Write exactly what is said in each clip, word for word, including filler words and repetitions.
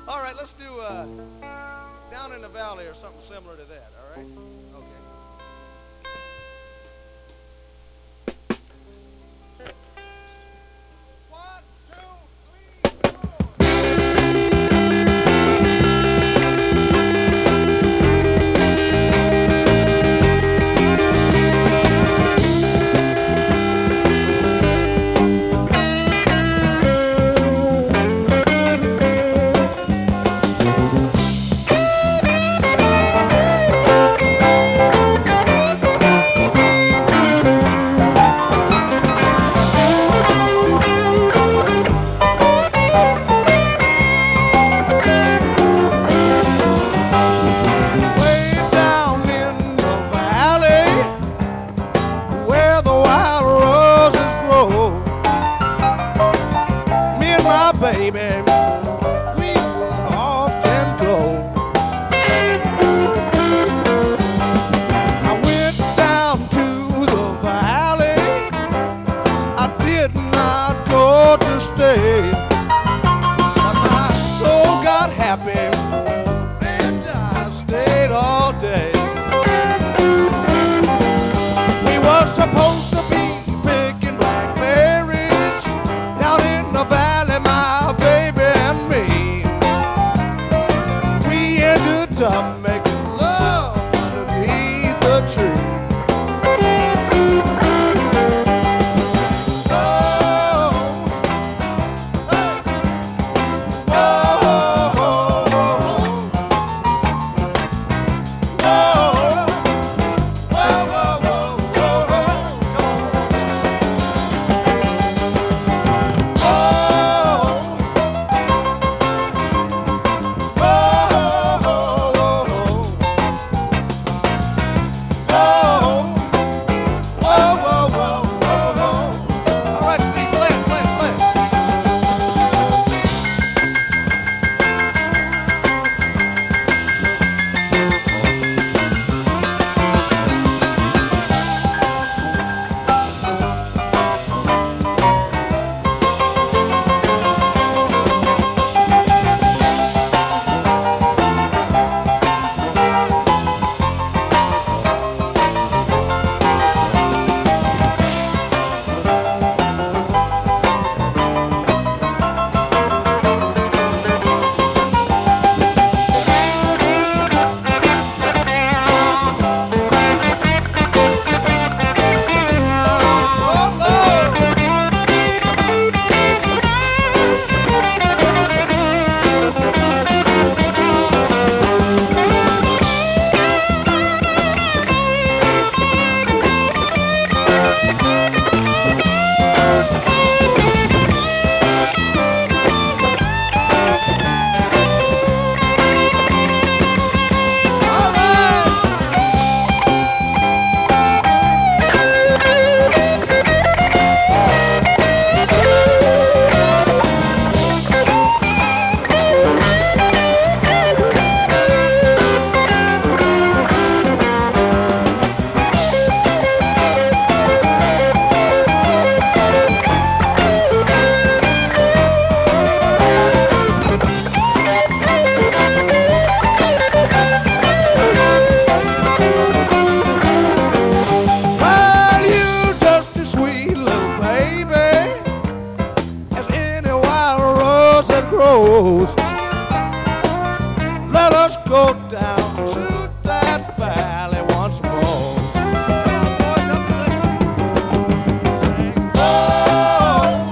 All right, let's do uh, Down in the Valley or something similar to that, all right? Okay. One, two, three, four. Way down in the valley where the wild roses grow, me and my baby, we would often go. I went down to the valley, I did not go to stay, but my soul got happy and I stayed all day. We was supposed to be picking blackberries down in the valley, my baby and me. We ended up making love underneath the tree. Oh, oh, oh, oh, Let us go down to that valley once more. Sing, oh,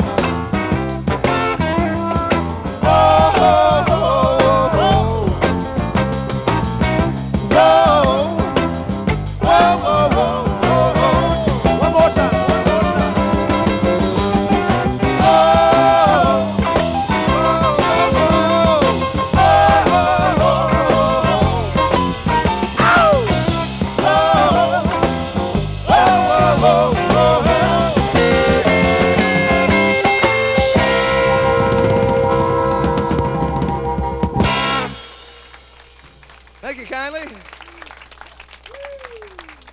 oh, oh, oh, oh, oh, oh, oh, oh. One more time, one more time. Oh. Oh,